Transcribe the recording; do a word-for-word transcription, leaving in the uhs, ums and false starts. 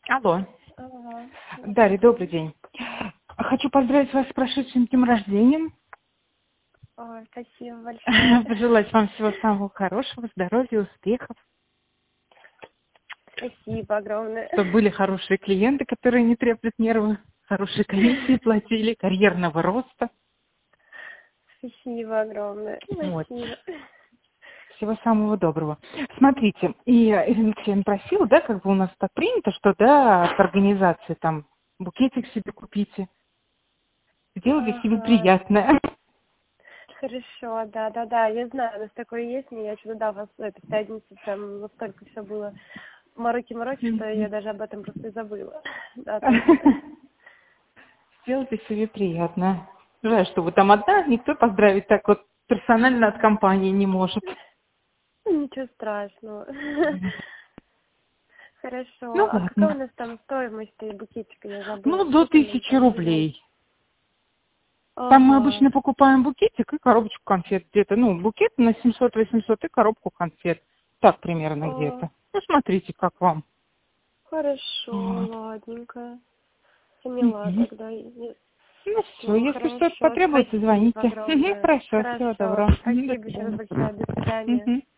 Алло. Ага. Дарья, добрый день. Хочу поздравить вас с прошедшим днем рождения. Ой, спасибо большое. Пожелать вам всего самого хорошего, здоровья, успехов. Спасибо огромное. Чтобы были хорошие клиенты, которые не треплют нервы, хорошие комиссии платили, карьерного роста. Спасибо огромное. Вот. Спасибо. Всего самого доброго. Смотрите, и Ирина Алексеевна просила, да, как бы у нас так принято, что, да, от организации там букетик себе купите, сделайте себе Ага. приятное. Хорошо, да, да, да, я знаю, у нас такое есть, но я что-то, да, у вас в этой пятнице прям настолько все было мороки-мороки, что я даже об этом просто и забыла. Да, точно. Сделайте себе приятно. Жаль, что вы там одна, никто поздравить так вот персонально от компании не может. Ничего страшного. Хорошо. Ну А какая у ладно. нас там стоимость и букетика? Я забыла. Ну, до Сколько нам тысячи там взяли? рублей. Там мы Ага. обычно покупаем букетик и коробочку конфет где-то. Ну, букет на семьсот-восемьсот и коробку конфет. Так примерно О, где-то. Ну, смотрите, как вам. хорошо, Вот. ладненько. Поняла Мгм. тогда. Я- Ну все, Всё, если что-то хорошо. потребуется, Спасибо звоните. Мгм, огромное. хорошо, всего Хорошо. доброго. Мгм, до Спасибо еще раз свидания. большое. До свидания. Мгм.